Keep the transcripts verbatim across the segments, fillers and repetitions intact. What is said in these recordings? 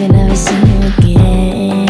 can never see you again.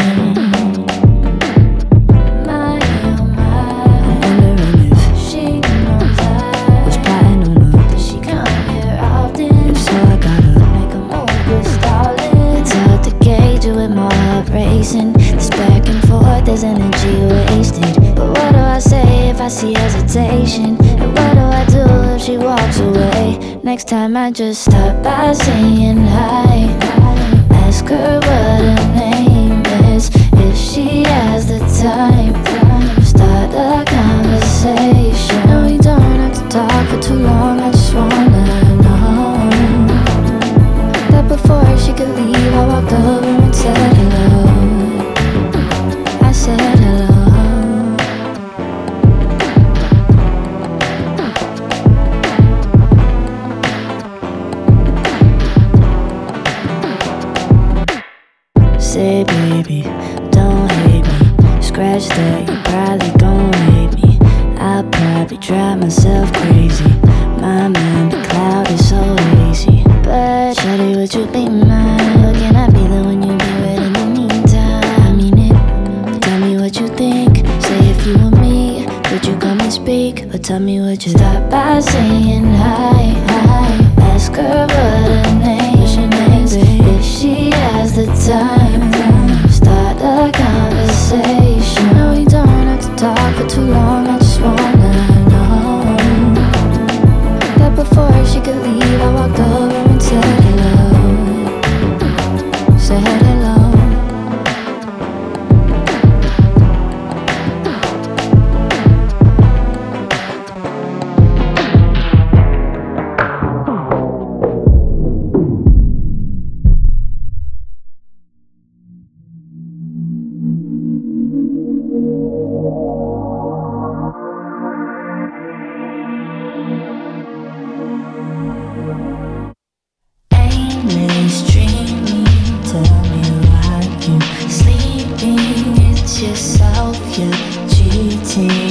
My, oh my, I'm wondering if she knows I was plotting on her. Does she come here often? If so, I gotta make a move with darling. It's hard to gauge it with my heart racing. This back and forth, there's energy wasted. But what do I say if I see hesitation? And what do I do if she walks away? Next time I just start by saying hi. Ask her what her name is, if she has the time. Start a conversation. No, we don't have to talk for too long. I just wanna know that before she could leave, I walked over and said hello. I said hello. Say baby, don't hate me. Scratch that, you probably gon' hate me. I'll probably drive myself crazy. My mind, the cloud is so hazy. But shawty, would you be mine? Or can I be the one you be with in the meantime? I mean it, tell me what you think. Say if you were me, would you come and speak? Or tell me would you start by saying hi, hi. Ask her what her name is, if she has the time. Start a conversation. No, we don't have to talk for too long. I just wanna know that before she could leave, I walked over and said hello. Said hello. Aimless dreaming, tell me why you sleeping. It's yourself, you're cheating.